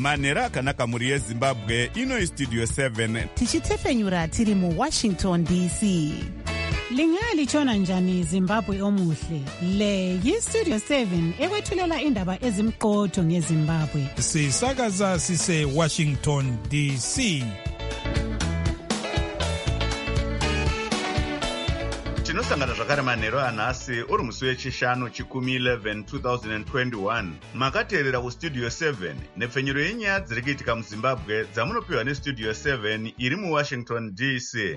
manhero akanaka mhuri yezimbabwe. Ino Studio 7 tichitefenyura tiri muWashington DC. Lingalitshona njani Zimbabwe omuhle? Le yiStudio 7 ekwethulela indaba ezimqotho ngeZimbabwe. Sisakaza sise Washington DC. tinosangana zvakare manhero anhasi uri musi wechishanu chikumi 11 2021. makateerera kuStudio 7 nepfenyuro yenyaya dziri kuitika muZimbabwe dzamunopiwa neStudio 7 iri muWashington DC.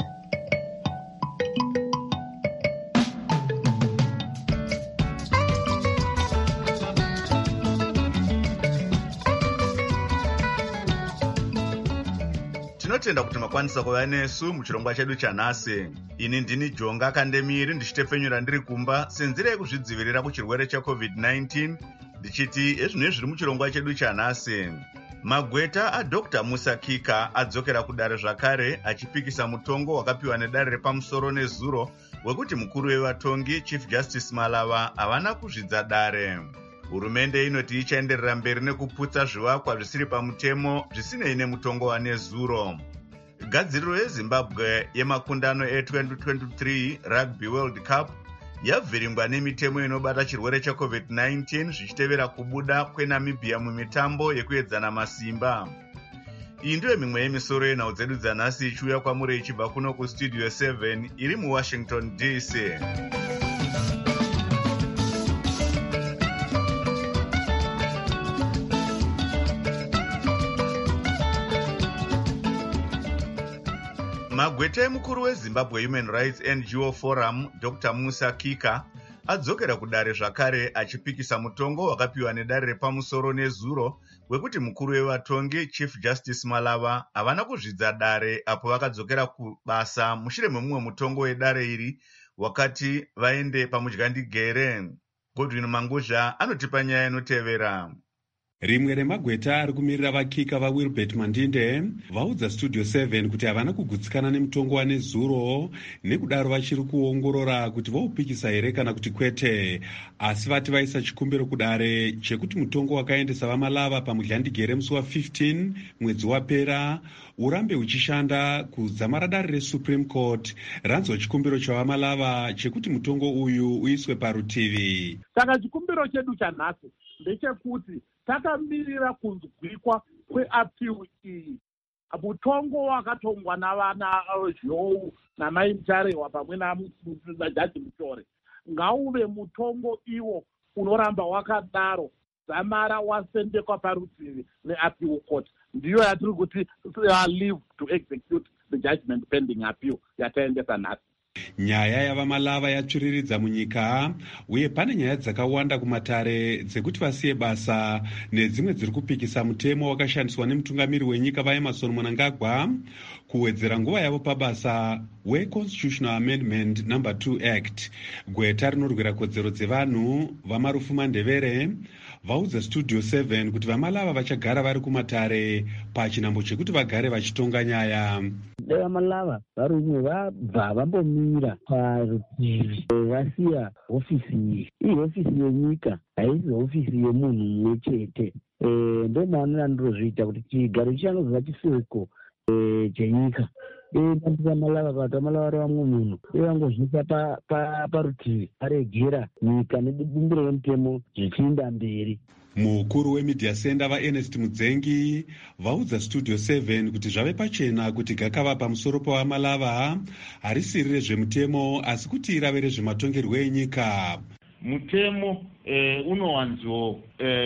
tinotenda kuti makwanisa kuva nesu muchirongwa chedu chanhasi. Ini ndini Jonga Kandemiri ndichitefenyura ndiri kumba senzira yekuzvidzivirira kuchirwere cheCovid-19 ndichiti ezvinhu zviri muchirongwa chedu chanhasi. Magweta aDr. Musa Kika adzokera kudare zvakare achipikisa mutongo wakapiwa nedare repamusoro nezuro wekuti mukuru wevatongi Chief Justice Malava havana kuzvidza dare. Hurumende inoti ichaenderera mberi nekuputsa zvivakwa zvisiri pamutemo zvisinei nemutongo wanezuro. Gadziriro yeZimbabwe yemakundano e2023 Rugby World Cup yabviringwa nemitemo inobata chirwere cheCovid-19 zvichitevera kubuda kweNamibia mumitambo yekuedzana masimba. Iyi ndiyo mimwe yemisoro yenhau dzedu dzanhasi ichiuya kwamuri ichibva kuno kuStudio 7 iri muWashington DC. Magweta emukuru weZimbabwe Human Rights NGO Forum Dr. Musa Kika adzokera kudare zvakare achipikisa mutongo wakapiwa nedare repamusoro nezuro wekuti mukuru wevatongi Chief Justice Malava havana kuzvidza dare apo vakadzokera kubasa mushure memumwe mutongo wedare iri wakati vaende pamudyandigere. Godwin Manguzha anotipa nyaya inotevera. Rimwe remagweta ari kumirira vakika vaWilbert Mandinde vaudza Studio 7 kuti havana kugutsikana nemutongo wanezuro nekudaro vachiri kuongorora kuti voupikisa here kana kuti kwete, asi vati vaisa chikumbiro kudare chekuti mutongo wakaendesa vaMalava pamudyandigere musi wa15 mwedzi wapera urambe uchishanda kudzamara dare reSupreme Court ranzwa chikumbiro chavaMalava chekuti mutongo uyu uiswe parutivi. Saka chikumbiro chedu chanhasi ndechekuti takamirira kunzwikwa kweappeal iyi. Mutongo wakatongwa navana Zhou naMai Mutarewa pamwe naJaji Mutore ngauve mutongo iwo unoramba wakadaro dzamara wasendekwa parutivi neappeal court. Ndiyo yatiri kuti leave to execute the judgment pending appeal yataendesa nhasi. Nyaya yavaMalava yatsviriridza munyika uye pane nyaya dzakawanda kumatare dzekuti vasiye basa nedzimwe dziri kupikisa mutemo wakashandiswa nemutungamiri wenyika vaEmmerson Mnangagwa kuwedzera nguva yavo pabasa weConstitutional Amendment No. 2 Act. Gweta rinorwira kodzero dzevanhu vaMarufu Mandevere vaudza Studio 7 kuti vaMalava vachagara vari kumatare pachinhambo chekuti vagare vachitonga nyaya. VaMalava varume vabva vambomira parutivi vasiya hofisi iyi. Iyi hofisi yenyika haisi hofisi yemunhu mumwe chete. Ndo maonera ndinozviita kuti chigaro chichanozova chiseko chenyika. VaMalava vati vaMalava vari vamwe munhu vangozvisa parutivi varegera nyika nebumbiro remutemo zvichiinda mberi. Mukuru wemedia center vaErnest Mudzengi vaudza Studio 7 kuti zvave pachena kuti gakava pamusoro pavaMalava harisiri rezvemutemo asi kuti irave rezvematongerwo enyika. Mutemo unowanzo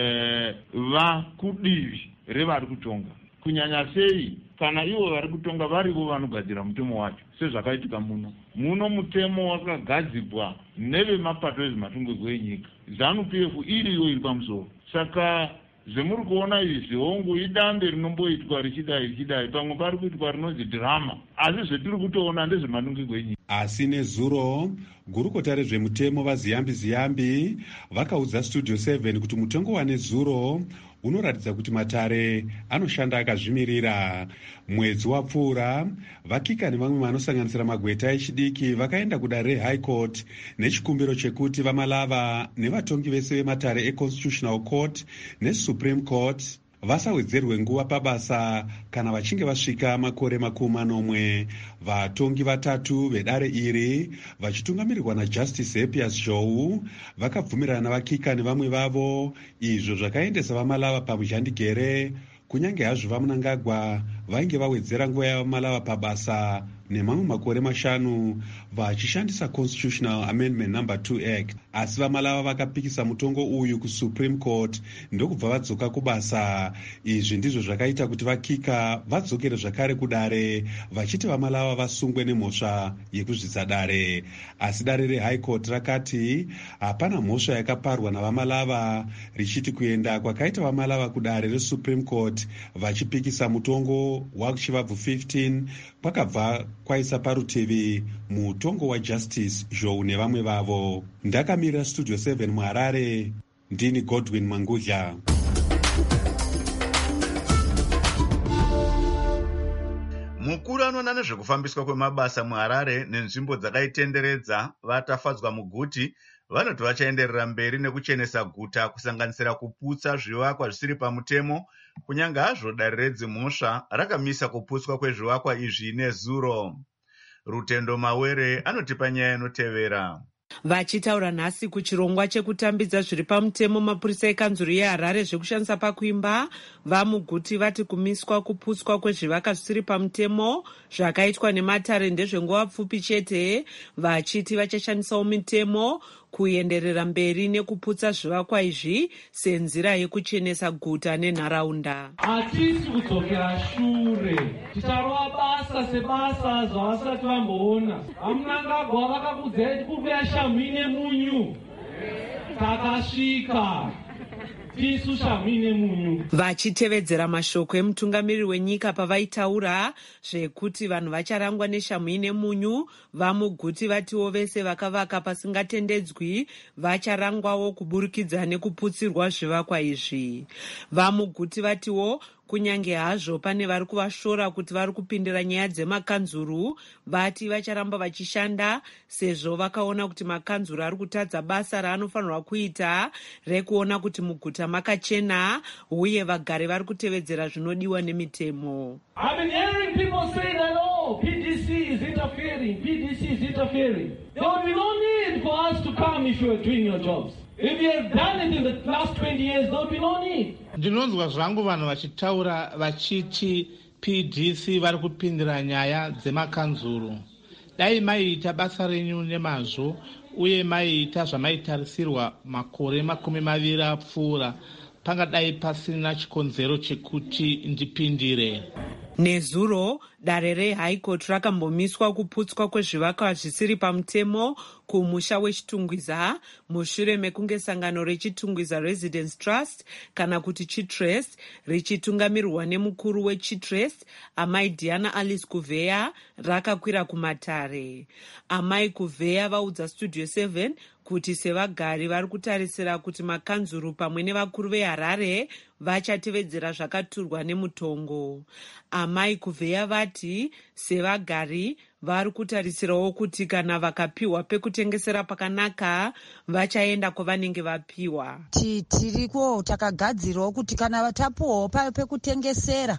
va kudivi revari kutonga kunyanya sei kana ivo vari kutonga varivo vanogadzira mutemo wacho sezvakaitika muno mutemo wakagadzirwa nevemapato ezvematongerwo enyika. ZANU-PF iriyo iri pamusoro. Saka zvemuri kuona izvi hongu idambe rinomboitwa richidai pamwe pari kuitwa rinonzi drama asi zvetiri kutoona ndezvematongerwo enyika. Asi nezuro gurukota rezvemutemo vaZiyambi vakaudza Studio 7 kuti mutongo wanezuro unoratidza kuti matare anoshanda akazvimirira. Mwedzi wapfuura vakika nevamwe vanosanganisira magweta echidiki vakaenda kudare reHigh Court nechikumbiro chekuti vaMalava nevatongi vese vematare eConstitutional Court neSupreme Court vasawedzerwe nguva pabasa kana vachinge vasvika makore 40. Vatongi vatatu vedare iri vachitungamirirwa naJustice Happius Joe vakabvumirana navakika nevamwe vavo, izvo zvakaendesa vaMalava pamuzhandigere, kunyange hazvo vaMnangagwa vainge vawedzera nguva yavaMalava pabasa nemamwe makore 5 vachishandisa Constitutional Amendment No. 2 Act. Asi vaMalava vakapikisa mutongo uyu kuSupreme Court ndokubva vadzoka kubasa. Izvi ndizvo zvakaita kuti vakika vadzokere zvakare kudare, vachiti vaMalava vasungwe nemhosva yekuzvidza dare. Asi dare reHigh Court rakati hapana mhosva yakaparwa navaMalava, richiti kuenda kwakaita vaMalava kudare reSupreme Court vachipikisa mutongo wachivabvu 15 kwakabva kwaisa parutivi mutongo waJustice Joe nevamwe vavo. Ndakamirira Studio 7 muHarare, ndini Godwin Mangudla. Mukuru anoona nezvekufambiswa kwemabasa muHarare nenzvimbo dzakaitenderedza vatafadzwa muguti vanoti vachaenderera mberi nekuchenesa guta, kusanganisira kuputsa zvivakwa zvisiri pamutemo, kunyange hazvo dare redzimhosva rakamisa kuputswa kwezvivakwa izvi nezuro. Rutendo Mawere anotipa nyaya inotevera. Vachitaura nhasi kuchirongwa chekutambidza zviri pamutemo, mapurisa ekanzuru yeHarare zvekushandisa pakuimba vamuguti vati kumiswa kuputswa kwezvivakwa zvisiri pamutemo zvakaitwa nematare ndezvenguva pfupi chete, vachiti vachashandisawo mitemo kuenderera mberi nekuputsa zvivakwa izvi senzira yekuchenesa guta nenharaunda. Hatisi kudzokera shure, ticharova basa sebasa zvavasati vamboona. vaMnangagwa vakakudzai kukuya shamhu nemunyu, takasvika tisu shamhu nemunyu. Vachitevedzera mashoko emutungamiriri wenyika pavaitaura zvekuti vanhu vacharangwa neshamhu nemunyu, vamuguti vatiwo vese vakavaka pasingatendedzwi vacharangwawo kuburikidza nekuputsirwa zvivakwa izvi. Vamuguti vatiwo kunyange hazvo pane vari kuvashora kuti vari kupindira nyaya dzemakanzuru, vati vacharamba vachishanda sezvo vakaona kuti makanzuru ari kutadza basa raanofanirwa kuita rekuona kuti muguta makachena uye vagari vari kutevedzera zvinodiwa nemitemo. PDC is interfering. There would be no need for us to come if you were doing your jobs. If you have done it in the last 20 years, there would be no need. Ndinonzwa zvangu vanhu vachitaura vachiti PDC vari kupindira nyaya dzemakanzuru. Dai maiita basa renyu nemazvo uye maiita zvamaitarisirwa makore 20 apfuura, pangadai pasina chikonzero chekuti ndipindire. Nezuro, dare reHigh Court rakambomiswa kuputswa kwezvivakwa zvisiri pamutemo kumusha weChitungwiza mushure mekunge sangano reChitungwiza Residence Trust kana kuti ChiTrust richitungamirirwa nemukuru weChiTrust Amai Diana Alice Kuveya rakakwira kumatare. Amai Kuveya vaudza Studio 7 kuti sevagari vari kutarisira kuti makanzuru pamwe nevakuru veHarare vachatevedzera zvakaturwa nemutongo. Amai Kuveya vati sevagari vari kutarisirawo kuti kana vakapiwa pekutengesera pakanaka vachaenda kwavanenge vapiwa. Tiriko takagadzirawo kuti kana vatapuwawo pekutengesera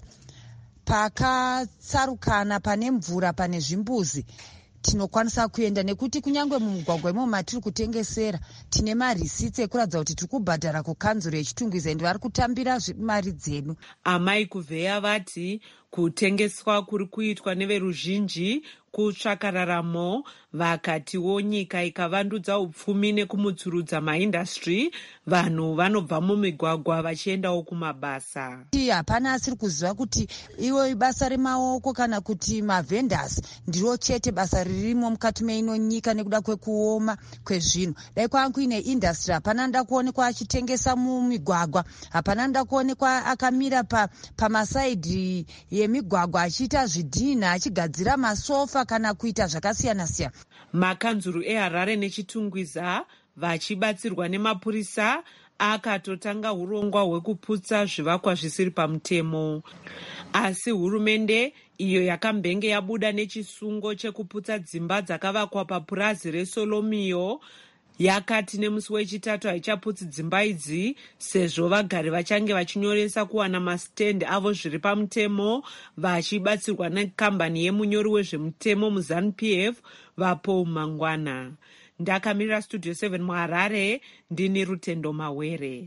pakatsarukana, pane mvura, pane zvimbuzi, tinokwanisa kuenda, nekuti kunyange mumugwagwa imo matiri kutengesera tine marisitsi ekuratidza kuti tiri kubhadhara kukanzuro yeChitungwiza ende vari kutambira mari dzedu. Amai Kuveya vati kutengeswa kuri kuitwa neveruzhinji kutsvaka raramo, vakatiwo nyika ikavandudza upfumi nekumutsurudza maindastry, vanhu vanobva mumigwagwa vachiendawo kumabasa. Hapana asiri kuziva kuti iwo basa remaoko kana kuti mavhendasi ndiro chete basa ririmo mukati meino nyika nekuda kwekuoma kwezvinhu. Dai kwangu ine indastry, hapana nda kuonekwa achitengesa mumigwagwa, hapana nda kuonekwa akamira pamasaidhi yemigwagwa achiita zvidhina, achigadzira masofa kana kuita zvakasiyana siyana. Makanzuru eHarare neChitungwiza vachibatsirwa nemapurisa akatotanga urongwa hwekuputsa zvivakwa zvisiri pamutemo. Asi hurumende iyo yakambenge yabuda nechisungo chekuputsa dzimba dzakavakwa papurazi reSolomio yakati nemusi wechitatu haichaputsi dzimba idzi sezvo vagari vachange vachinyoresa kuwana masitendi avo zviri pamutemo vachibatsirwa nekambani yemunyori wezvemutemo muZANU-PF vaPaul Mangwana. Ndakamirira Studio 7 muHarare, ndini Rutendo Mawere.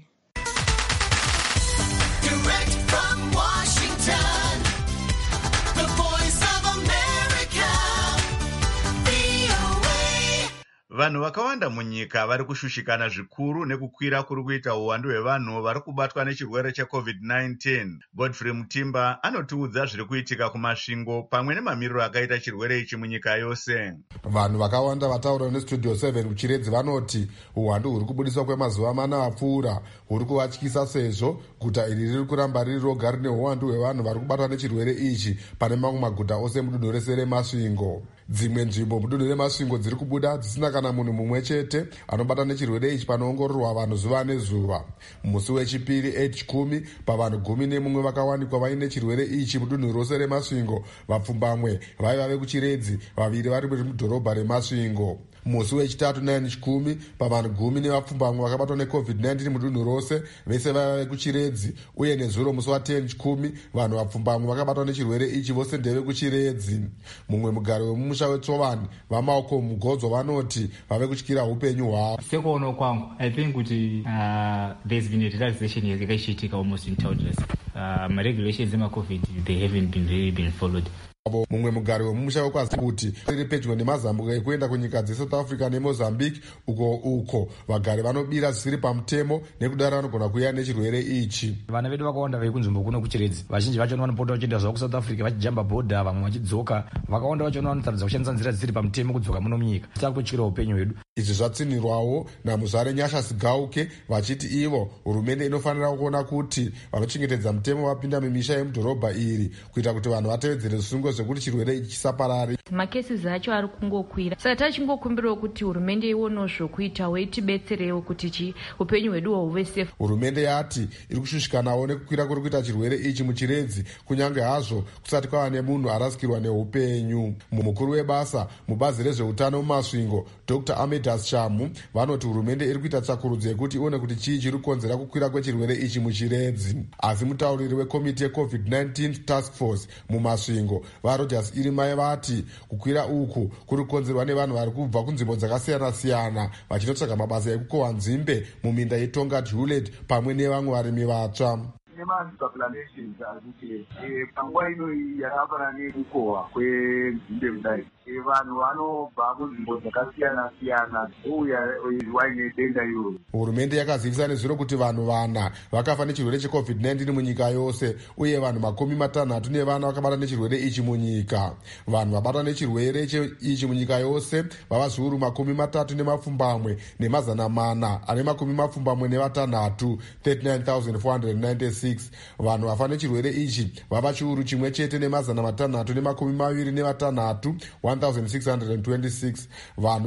Direct from Washington, the voice of America, VOA. Vanhu vakawanda munyika vari kushushikana zvikuru nekukwira kuri kuita uwandu hwevanhu vari kubatwa nechirwere cheCovid-19. Godfrey Mutimba anotiudza zviri kuitika kumasvingo pamwe nemamiriro akaita chirwere ichi munyika yose. Vanhu vakawanda vataura neStudio 7 kuchiredzi vanoti uwandu huri kubudiswa kwemazuva mana apfuura huri kuvatyisa sezvo guta iri riri kuramba riri roga rine uwandu hwevanhu vari kubatwa nechirwere ichi pane mamwe maguta ose mudunhu rese remasvingo. Dzimwe nzvimbo mudunhu remasvingo dziri kubuda dzisina kana munhu mumwe chete anobata nechirwere ichi panoongororwa vanhu zuva nezuva. Musi wechipiri 8-10 pavanhu 11 vakawanikwa vaine chirwere ichi mudunhu rose remasvingo, vapfumbamwe vaiva vekuchiredzi, vaviri vari mudhorobha remasvingo. Musi wechitatu 9-10 pavanhu 10 nevapfumbamwe vakabatwa neCovid-19 mudunhu rose, vese vaiva vekuchiredzi, uye nezuro musi wa10-10 vanhu vapfumbamwe vakabatwa nechirwere ichi vose ndevekuchiredzi. Mumwe mugari wemumusha weTsovani vamaoko mugodzo vanoti vave kutyira upenyu hwavo. Sekuona kwangu, I think kuti there's been a relaxation yakachiitika almost in town. Regulations emaCovid they haven't really been followed. Mumwe mugari wemumusha wekwazi kuti riri pedyo nemazambuko ekuenda kunyika dzeSouth Africa neMozambique, uko vagari vanobira zvisiri pamutemo nekudaro vanogona kuuya nechirwere ichi. Vana vedu vakawanda vari kunzvimbo kuno kuchiredzi, vazhinji vacho vanopota vachienda zvavo kuSouth Africa vachijamba bhodha, vamwe vachidzoka, vakawanda vacho vanotaridza kushandisa nzira dzisiri pamutemo kudzoka muno munyika. Takutyira upenyu hwedu. Izvi zvatsinirwawo naMuzare Nyasha Gauke vachiti ivo hurumende inofanira kuona kuti vanochengetedza mutemo vapinda mumisha yemudhorobha iri kuita kuti vanhu vatevedzere zvisungo zvekuti chirwere ichi chisaparari. Makesi acho ari kungokwira, saka tachingokumbirawo kuti hurumende ionewo zvokuitawo itibetserewo kuti upenyu hwedu huve safe. Hurumende yati iri kushushikanawo nekukwira kuri kuita chirwere ichi muchiredzi, kunyange hazvo kusati kwava nemunhu arasikirwa neupenyu. Mukuru webasa mubazi rezveutano mumasvingo Dr. Amidas Chamu vanoti hurumende iri kuita tsvakurudzo yekuti ione kuti chii chiri kukonzera kukwira kwechirwere ichi muchiredzi. Asi mutauriri wekomiti yeCovid-19 Task Force mumasvingo vaRogers Irimai vati kukwira uku kuri kukonzerwa nevanhu vari kubva kunzvimbo dzakasiyana-siyana vachinotsvaga mabasa ekukohwa nzimbe muminda yeTonga Hewlett pamwe nevamwe varimi vatsva. Nemazipapulations akuti panguva ino yakafana nekukohwa kwenzimbe kudai, vanhu vanobva kunzvimbo dzakasiyana-siyana uya waine denda iroro. Hurumende yakazivisa nezviro kuti vanhu 4 vakafa nechirwere cheCovid-19 munyika yose, uye vanhu 60 nevana vakabata nechirwere ichi munyika. Vanhu vabatwa nechirwere ichi munyika yose vava zviuru 30 nemazana 446, 39,496. Vanhu vafa nechirwere ichi vava chiuru chimwe chete nemazana 326, 1,626. Vanhu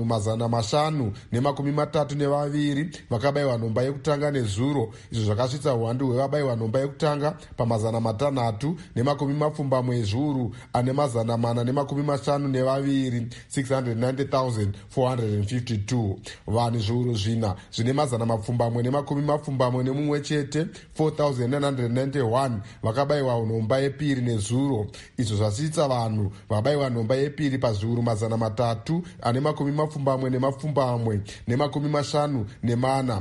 532 vakabayiwa nhomba yekutanga nezuro, izvo zvakasvitsa uwandu hwevabayiwa nhomba yekutanga pamazana 320 ezviuru ane mazana 452, 690,452. Vanhu zviuru 4 zvine mazana 420 nemumwe chete, 4,991 vakabayiwa nhomba yepiri nezuro, izvo zvasvitsa vanhu vabayiwa nhomba yepiri pazviuru mazana 3 ane 40 ne50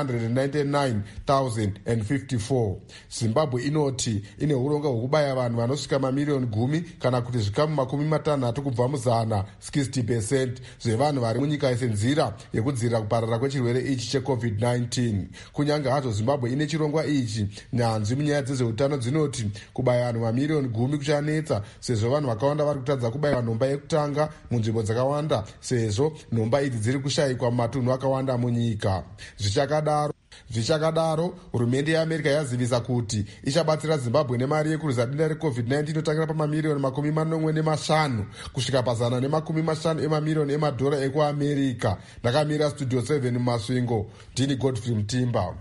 399,054. Zimbabwe inoti ine uronga hwekubaya vanhu vanosvika mamiliyoni 10 kana kuti zvikamu 60 kubva muzana, 60% zvevanhu vari munyika senzira yekudzivirira kuparara kwechirwere ichi cheCovid-19. Kunyange hazvo Zimbabwe ine chirongwa ichi, nyanzvi munyaya dzezveutano dzinoti kubaya vanhu mamiliyoni 10 kuchanetsa, sezvo vanhu vakawanda vari kutadza kubayiwa nhomba yekutanga munzvimbo dzakawanda, sezvo nhomba idzi dziri kushayikwa mumatunhu akawanda munyika. Zvichakadaro, hurumende yeAmerica yazivisa kuti ichabatsira Zimbabwe nemari yekurwisa denda reCovid-19 inotangira pamamiliyoni 45 kusvika pa150 emamiliyoni emadhora ekuAmerica. Ndakamira Studio 7 mumasvingo, ndini Godfrey Mutimba.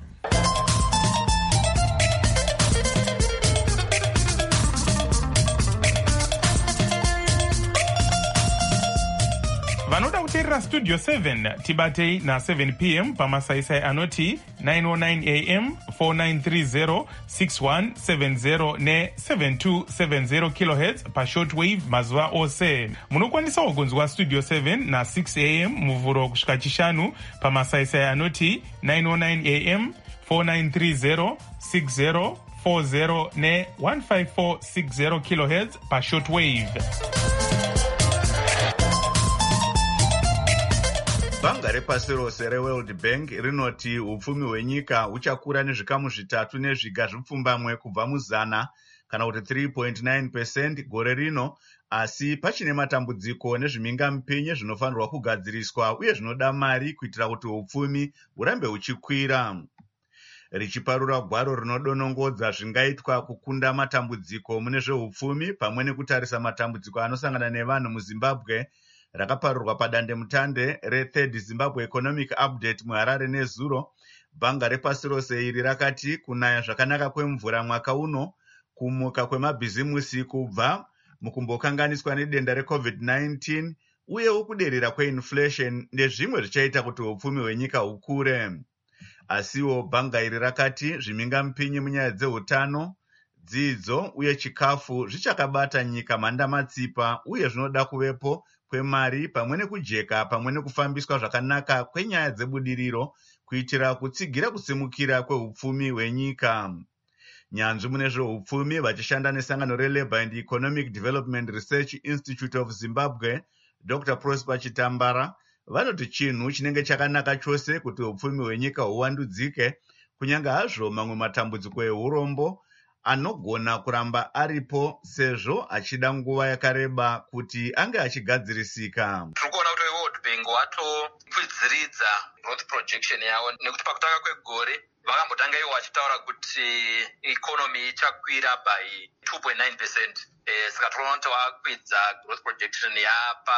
vanoda kuteerera studio 7 tibatei na7 p.m. pamasaisai anoti 909 am 4930 6170 ne7270 kHz pashortwave mazuva ose. Munokwanisawo kunzwa studio 7 na6 am muvhuro kusvika chishanu pamasaisai anoti 909 am 4930 6040 ne1540 kHz pashortwave. Bhanga repasi rose reWorld Bank rinoti upfumi hwenyika huchakura nezvikamu 3 zvipfumbamwe kubva muzana kana kuti 3.9% gore rino, asi pachine matambudziko nezvimhingamupinyi zvinofanirwa kugadziriswa uye zvinoda mari kuitira kuti upfumi hurambe huchikwira. Richiparura gwaro rinodonongodza zvingaitwa kukunda matambudziko mune zveupfumi pamwe nekutarisa matambudziko anosangana nevanhu muZimbabwe, rakaparurwa padandemutande re3rd Zimbabwe Economic Update muHarare nezuro, bhanga repasi rose iri rakati kunaya zvakanaka kwemvura mwaka uno, kumuka kwemabhizimusi kubva mukumbokanganiswa nedenda reCovid-19 uyewo kuderera kweinflation ndezvimwe zvichaita kuti upfumi hwenyika hukure. Asiwo bhanga iri rakati zvimhingamupinyi munyaya dzeutano, dzidzo uye chikafu zvichakabata nyika mhandamatsipa uye zvinoda kuvepo kwemari pamwe nekujeka pamwe nekufambiswa zvakanaka kwenyaya dzebudiriro kuitira kutsigira kusimukira kweupfumi hwenyika. Nyanzvi mune zveupfumi vachishanda nesangano reLabour and Economic Development Research Institute of Zimbabwe, Dr. Prosper Chitambara, vanoti chinhu chinenge chakanaka chose kuti upfumi hwenyika huwandudzike, kunyange hazvo mamwe matambudziko ehurombo anogona kuramba aripo sezvo achida nguva yakareba kuti ange achigadzirisika. Tirikuona kuti World Bank watokwidziridza growth projection yavo nekuti pakutanga kwegore vakambotanga ivo vachitaura kuti economy ichakwira by 2.9%. Saka tinoona kuti vakwidza growth projection yapa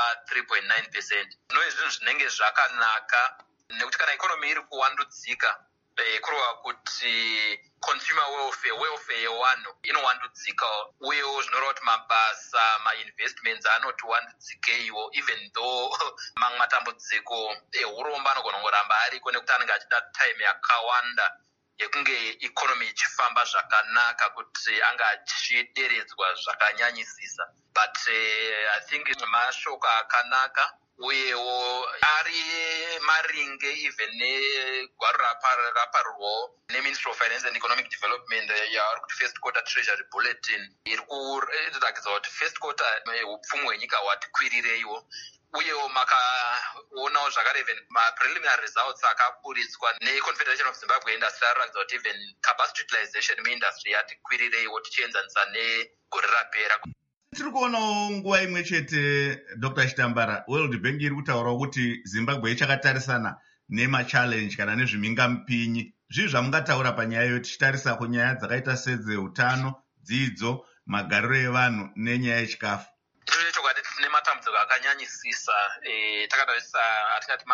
3.9%. Zvinova zvinhu zvinenge zvakanaka nekuti kana economy iri kuwandudzika kureva kuti consumer welfare yevanhu inowandudzika uyewo zvinoreva kuti mabasa mainvestments anotiwandudzikeiwo, even though mamwe matambudziko ehurombo anogona kungoramba ariko nekuti anenge achida time yakawanda yekunge economy ichifamba zvakanaka kuti anga achideredzwa zvakanyanyisisa. But I think mashoko akanaka uyewo ari maringe even negwaro raparurwawo neMinistry of Finance and Economic Development yavari kuti first quarter treasury bulletin iri kuratidza kuti first quarter upfumi hwenyika hwati kwirireiwo, uyewo makaonawo zvakare even mapreliminary results akaburitswa neConfederation of Zimbabwe Industry araratidza kuti even capacity utilization muindustry yati kwirireiwo tichienzanisa negore rapera. Tiri kuonawo nguva imwe chete Dr. Chitambara, World Bank iri kutaurawo kuti Zimbabwe ichakatarisana nemachallenge kana nezvimhingamupinyi. Zvii zvamungataura panyaya iyo tichitarisa kunyaya dzakaita sedzeutano, dzidzo, magariro evanhu nenyaya yechikafu? Zvino chokwadi tine matambudziko akanyanyisisa takatarisa atingati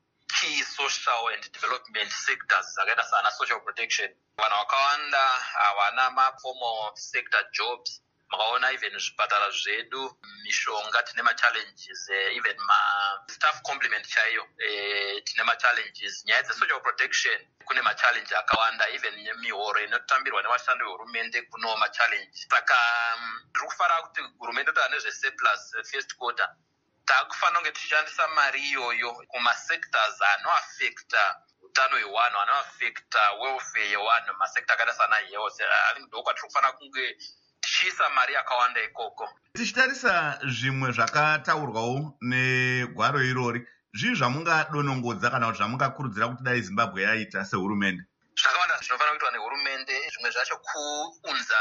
key social and development sectors akaita sana social protection. Vanhu vakawanda havana maformal sector jobs. Makaona even zvipatara zvedu, mishonga tine machallenges, even staff complement chaiyo tine machallenges. Nyaya dzesocial protection kune machallenges akawanda, even mihoro inotambirwa nevashandi vehurumende kuno machallenges. Saka ndiri kufara kuti hurumende kuti ane zvesurplus first quarter takufanira kunge tichishandisa mari iyoyo kumasectors anoaffecta utano hwevanhu, anoaffecta welfare yevanhu, masekta akaita sana health. I think ndokwatiri kufanira kunge tichiisa mari yakawanda ikoko. Tichitarisa zvimwe zvakataurwawo negwaro irori, zvii zvamungadonongodza kana kuti zvamungakurudzira kuti dai Zimbabwe yaita sehurumende? Zvakawanda zvinofanira kuitwa nehurumende, zvimwe zvacho kuunza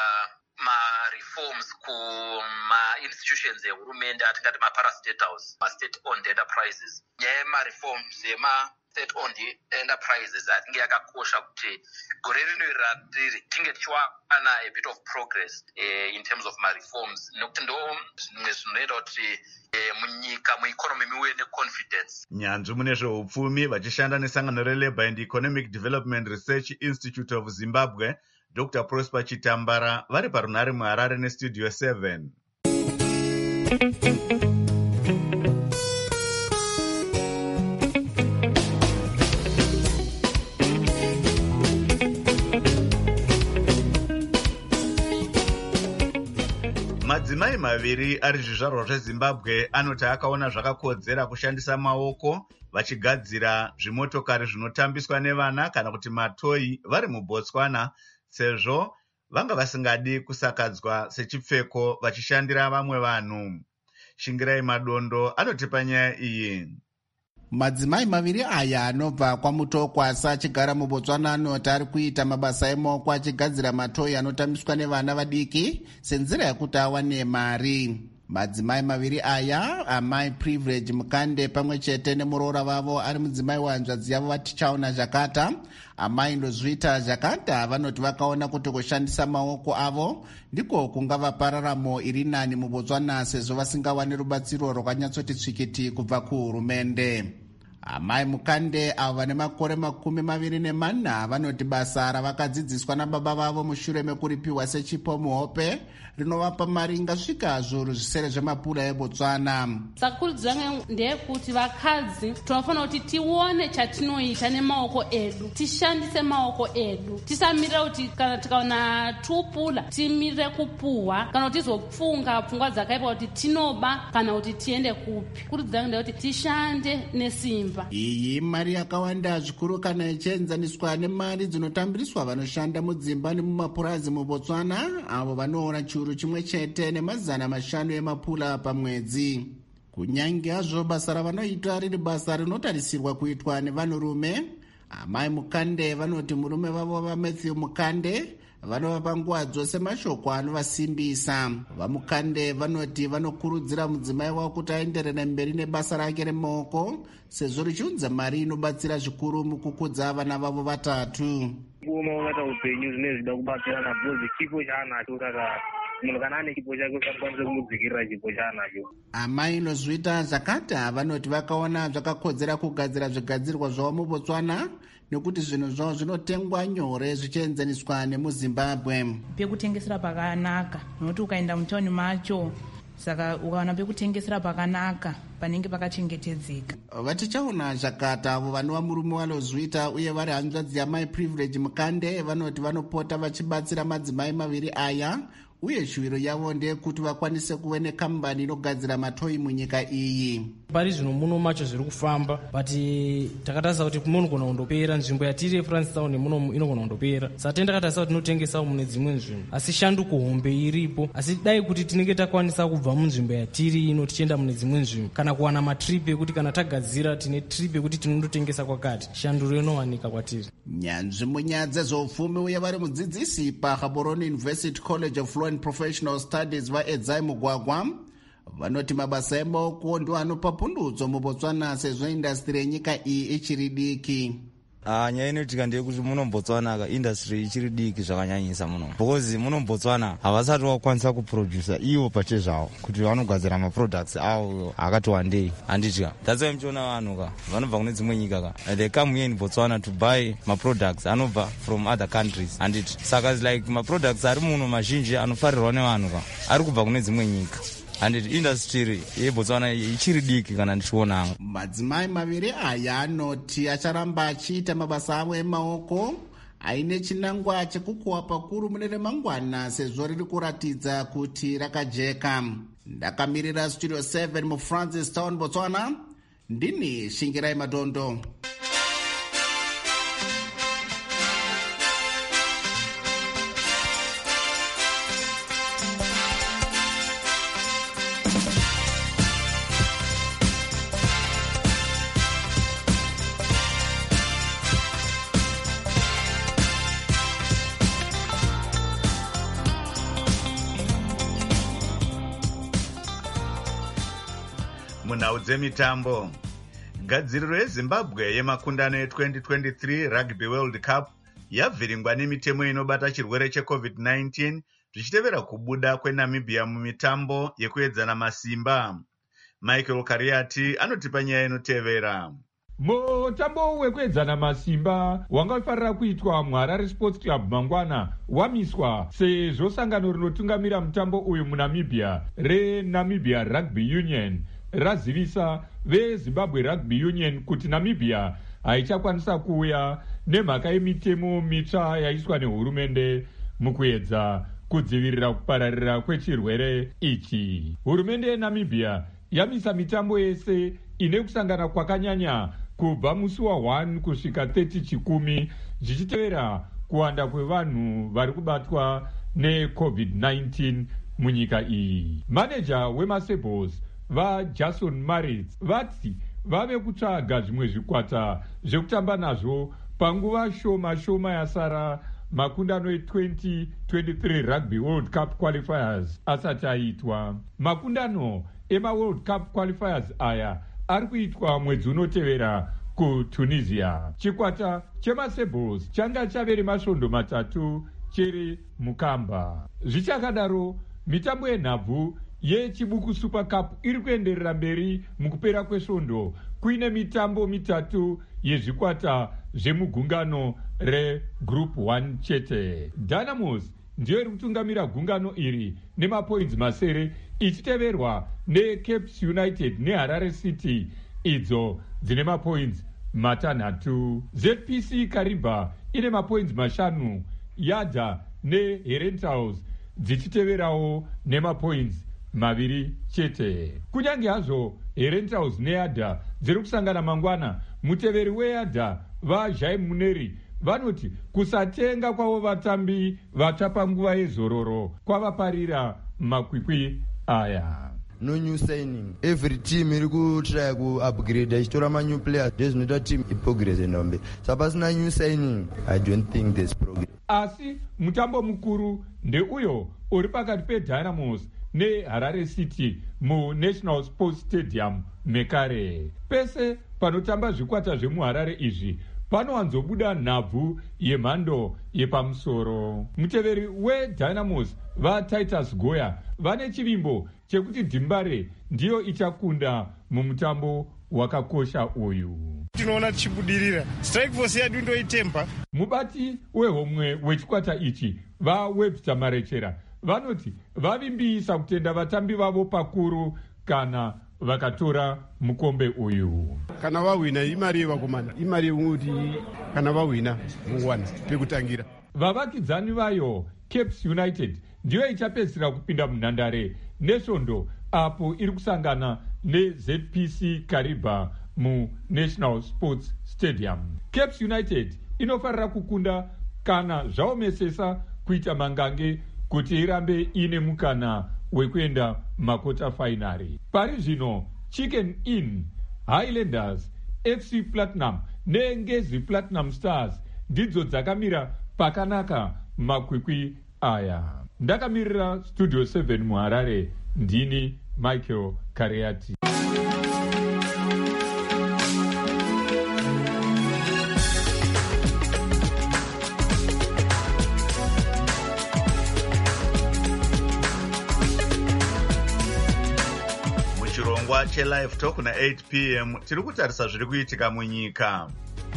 ma-reforms kuma-institutions ehurumende atingati ma-parastate house, ma-state owned enterprises. Nyaya yema-reforms state owned enterprises atinge yakakosha kuti gore rino ratiri tinge tichiwana a bit of progress in terms of ma-reforms, nekuti ndo zvimwe zvinoita kuti munyika mueconomy muwe neconfidence. Nyanzvi mune zveupfumi vachishanda nesangano reLabour and Economic Development Research Institute of Zimbabwe, Dr. Prosper Chitambara, vari parunhare muHarare nestudio 7. madzimai maviri ari zvizvarwa zvezimbabwe anoti akaona zvakakodzera kushandisa maoko vachigadzira zvimotokari zvinotambiswa nevana kana kuti matoyi vari mubotswana, sezvo vanga vasingadi kusakadzwa sechipfeko vachishandira vamwe vanhu. Shingirai Madondo anotipa nyaya iyi. Madzimai maviri aya anobva kwaMutokwasa achigara muBotswana anoti ari kuita mabasa emaoko achigadzira matoyi anotambiswa nevana vadiki senzira yekuti awane mari. Madzimai maviri aya, amai Privilege Mukande pamwe chete nemuroora vavo ari mudzimai wahanzvadzi yavo vatichaona Zhakata, amai Ndozvita Zhakata, vanoti vakaona kuti kushandisa maoko avo ndiko kungava pararamo iri nani muBotswana sezvo vasingawani rubatsiro rwakanyatsoti tsvikiti kubva kuhurumende. Amai Mukande avo vane makore 24 vanoti basa ravakadzidziswa nababa vavo mushure mekuripiwa sechipo muhope rinovapa mari ingasvika zviuru zvisere zvemapura eBotswana. Saka kurudziro yangu ndeyekuti vakadzi tinofanira kuti tione chatinoita nemaoko edu, tishandise maoko edu, tisamirira kuti kana tikaona tupula timirire kupuhwa kana kuti tizopfunga pfungwa dzakaipa kuti tinoba kana kuti tiende kupi. Kurudziro yangu ndeyekuti tishande nesimba. Iyi mari yakawanda zvikuru kana ichienzaniswa nemari dzinotambiriswa vanoshanda mudzimba nemumapurazi muBotswana avo vanoona chiuru chimwe chete ne500 emapula pamwedzi. Kunyange hazvo basa ravanoita riri basa rinotarisirwa kuitwa nevanhurume, amai Mukande vanoti murume vavo vaMatthew Mukande vanovapa nguva dzose mashoko anovasimbisa. VaMukande vanoti vanokurudzira mudzimai wavo kuti aenderere mberi nebasa rake remaoko sezvo richiunza mari inobatsira zvikuru mukukudza vana vavo vatatu. Unoona upenyu zvine zvida kubatsirana bhozi chipo chaanacho kaka munhu kana ane chipo chake usakwanisa kumudzikirira chipo chaanacho. Amai Ndozvita Zhakata vanoti vakaona zvakakodzera kugadzira zvigadzirwa zvavo muBotswana nekuti zvinhu zvavo zvinotengwa nyore zvichienzaniswa nemuZimbabwe. Pekutengesera pakanaka nokuti ukaenda mutauni macho saka ukawana pekutengesera pakanaka panenge pakachengetedzeka. Vatichaona Zhakata avo vanova murume waNdozvita uye vari hanzvadzi yamai Privilege Mukande vanoti vanopota vachibatsira madzimai maviri aya uye shuviro yavo ndeyekuti vakwanise kuve nekambani inogadzira matoyi munyika iyi. Pari zvino muno macho zviri kufamba but takatarisa kuti munogona kundopera nzvimbo yatiri yeFrancistown muno inogona kundopera saka tendakatarisa kuti tinotengesawo mune dzimwe nzvimbo asi shanduko hombe iripo asi dai kuti tinenge takwanisa kubva munzvimbo yatiri ino tichienda mune dzimwe nzvimbo kana kuwana matrip ekuti kana tagadzira tine trip ekuti tinondotengesa kwakati shanduro inowanika kwatiri. Nyanzvi munyaya dzezveupfumi uye vari mudzidzisi paGaborone University College of Law and Professional Studies vaEdzai Mugwagwa vanoti mabasa emaoko ndiwo anopa pundudzo muBotswana sezvo indastiri yenyika iyi ichiri diki. Nyaya inoitika ndeyekuti muno muBotswana industry ichiri diki zvakanyanyisa muno because muno muBotswana havasati vakwanisa kuproducer ivo pachezvavo kuti vanogadzira maproducts avo akati wandei handitya. That's why muchiona vanhu vanobva kune dzimwe nyika they come here in Botswana to buy maproducts anobva from other countries handiti saka like maproducts ari muno mazhinji anofarirwa nevanhu ari kubva kune dzimwe nyika. Handiti industry yeBotswana ichiri diki kana ndichiona. Madzimai maviri aya anoti acharamba achiita mabasa avo emaoko aine chinangwa chekukohwa pakuru mune remangwana sezvo riri kuratidza kuti rakajeka. Ndakamirira Studio 7 muFrancistown, Botswana, ndini Shingirai Madondo. Munhau dzemitambo. Gadziriro yeZimbabwe yemakundano e2023 Rugby World Cup yavhiringwa nemitemo inobata chirwere cheCovid-19 zvichitevera kubuda kweNamibia mumitambo yekuedzana masimba. Michael Kariati anotipa nyaya inotevera. Mutambo wekuedzana masimba wangafarira kuitwa muHarare Sports Club mangwana wamiswa sezvo sangano rinotungamira mutambo uyu muNamibia reNamibia Rugby Union razivisa veZimbabwe Rugby Union kuti Namibia haichakwanisa kuuya nemhaka yemitemo mitsva yaiswa nehurumende mukuedza kudzivirira kupararira kwechirwere ichi. Hurumende yeNamibia yamisa mitambo yese ine kusangana kwakanyanya kubva musi wa1 kusvika 30 chikumi zvichitevera kuwanda kwevanhu vari kubatwa neCovid-19 munyika iyi. Maneja weMasebos vaJason Maritz vati vave kutsvaga zvimwe zvikwata zvekutamba nazvo panguva shoma yasara makundano e2023 Rugby World Cup Qualifiers asati aitwa. Makundano emaWorld Cup Qualifiers aya ari kuitwa mwedzi unotevera kuTunisia. Chikwata cheMasebos changa chavere masvondo 3 chiri mukamba. Zvichakadaro, mitambo yenhabvu yechibuku Super Cup iri kuenderera mberi mukupera kwesvondo kuine mitambo 3 yezvikwata zvemugungano reGroup 1 chete. Dynamos ndiyo iri kutungamira gungano iri nemapoints 9 ichiteverwa neCape United neHarare City idzo dzine mapoints 6. ZPC Kariba ine mapoints 5, Yada neHerentals dzichiteverawo nemapoints 2 chete. Kunyange hazvo Herentals neYada dziri kusangana mangwana, muteveri weYada vaJai Muneri vanoti kusatenga kwavo vatambi vatsva panguva yezororo kwavaparira makwikwi aya. No new signing. Every team iri kutry ku-upgrade ichitora ma-new players ndezvinoita team iprogress endombe. So pasina new signing, I don't think there's progress. Asi mutambo mukuru ndeuyo uri pakati peDynamos neHarare City muNational Sports Stadium mekare. Pese panotamba zvikwata zvemuHarare izvi panowanzobuda nhabvu yemhando yepamusoro. Muteveri weDynamos vaTitus Goya vane chivimbo chekuti Dhimbare ndiyo ichakunda mumutambo wakakosha uyu. Tinoona tichibudirira, strike force yedu ndoitemba. Mubati wehomwe wechikwata ichi vaWebster Marechera vanoti vavimbisa kutenda vatambi vavo pakuru kana vakatora mukombe uyu. Kana vawina imari yevakomana, imari yekuti kana vawina mungwana pekutangira. Vavakidzani vayo Cape United ndiyo ichapedzisira kupinda munhandare nesvondo apo iri kusangana neZPC Kariba muNational Sports Stadium. Cape United inofarira kukunda kana zvaomesesa kuita mangange kuti irambe ine mukana wekuenda makota finari. Pari zvino Chicken Inn, Highlanders, FC Platinum neNgezi Platinum Stars ndidzo dzakamira pakanaka makwikwi aya. Ndakamirira Studio 7 muHarare, ndini Michael Kareati. Muchirongwa cheLive Talk na 8 p.m. tiri kutarisa zviri kuitika munyika.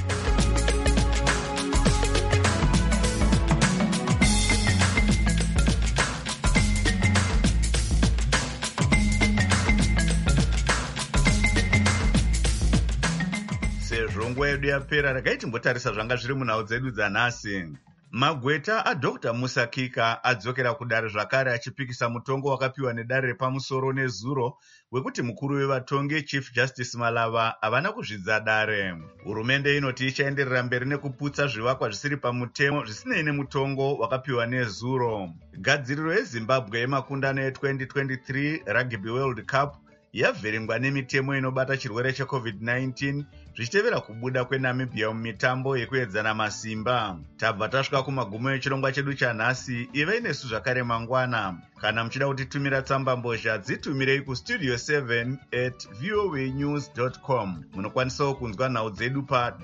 Sezvo nguva yedu yapera, regai timbotarisa zvanga zviri munhau dzedu dzanhasi. Magweta aDr Musa Kika adzokera kudare zvakare achipikisa mutongo wakapiwa nedare repamusoro nezuro wekuti mukuru wevatongi Chief Justice Malava havana kuzvidza dare. Hurumende inoti ichaenderera mberi nekuputsa zvivakwa zvisiri pamutemo zvisinei nemutongo wakapiwa nezuro. Gadziriro yeZimbabwe yemakundano e2023 Rugby World Cup yavhiringwa nemitemo inobata chirwere cheCovid-19 zvichitevera kubuda kweNamibia mumitambo yekuedzana masimba. Tabva tasvika kumagumo echirongwa chedu chanhasi. Ivei nesu zvakare mangwana. Kana muchida kutitumira tsamba mbozha dzitumirei kustudio 7@voanews.com. Munokwanisawo kunzwa nhau dzedu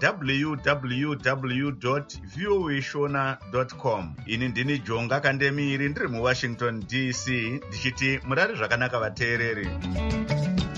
www.voashona.com. Ini ndini Jonga Kandemiri ndiri muWashington DC ndichiti murare zvakanaka vateereri.